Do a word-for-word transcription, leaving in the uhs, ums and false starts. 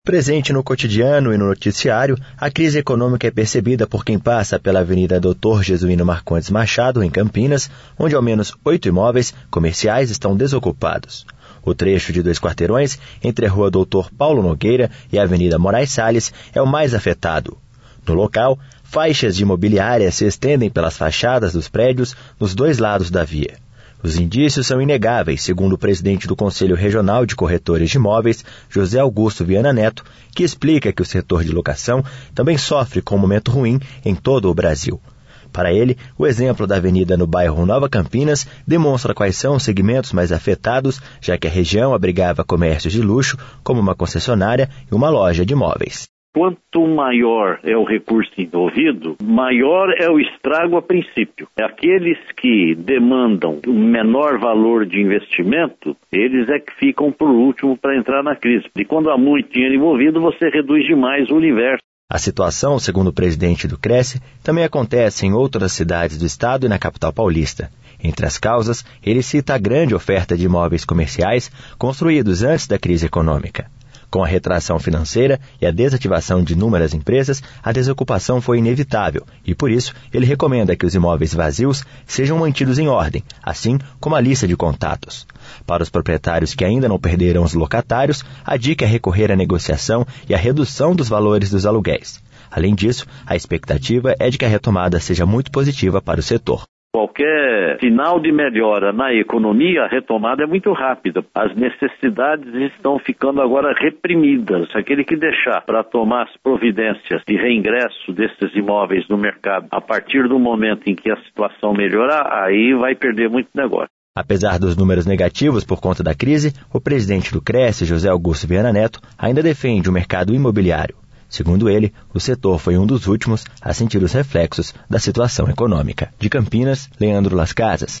Presente no cotidiano e no noticiário, a crise econômica é percebida por quem passa pela Avenida doutor Jesuíno Marcondes Machado, em Campinas, onde ao menos oito imóveis comerciais estão desocupados. O trecho de dois quarteirões, entre a Rua doutor Paulo Nogueira e a Avenida Moraes Salles, é o mais afetado. No local, faixas de imobiliária se estendem pelas fachadas dos prédios nos dois lados da via. Os indícios são inegáveis, segundo o presidente do Conselho Regional de Corretores de Imóveis, José Augusto Viana Neto, que explica que o setor de locação também sofre com um momento ruim em todo o Brasil. Para ele, o exemplo da avenida no bairro Nova Campinas demonstra quais são os segmentos mais afetados, já que a região abrigava comércios de luxo, como uma concessionária e uma loja de imóveis. Quanto maior é o recurso envolvido, maior é o estrago a princípio. Aqueles que demandam o menor valor de investimento, eles é que ficam por último para entrar na crise. E quando há muito dinheiro envolvido, você reduz demais o universo. A situação, segundo o presidente do Cresce, também acontece em outras cidades do estado e na capital paulista. Entre as causas, ele cita a grande oferta de imóveis comerciais construídos antes da crise econômica. Com a retração financeira e a desativação de inúmeras empresas, a desocupação foi inevitável e, por isso, ele recomenda que os imóveis vazios sejam mantidos em ordem, assim como a lista de contatos. Para os proprietários que ainda não perderam os locatários, a dica é recorrer à negociação e à redução dos valores dos aluguéis. Além disso, a expectativa é de que a retomada seja muito positiva para o setor. Qualquer sinal de melhora na economia, a retomada é muito rápida. As necessidades estão ficando agora reprimidas. Aquele que deixar para tomar as providências de reingresso desses imóveis no mercado a partir do momento em que a situação melhorar, aí vai perder muito negócio. Apesar dos números negativos por conta da crise, o presidente do Cresce, José Augusto Viana Neto, ainda defende o mercado imobiliário. Segundo ele, o setor foi um dos últimos a sentir os reflexos da situação econômica. De Campinas, Leandro Las Casas.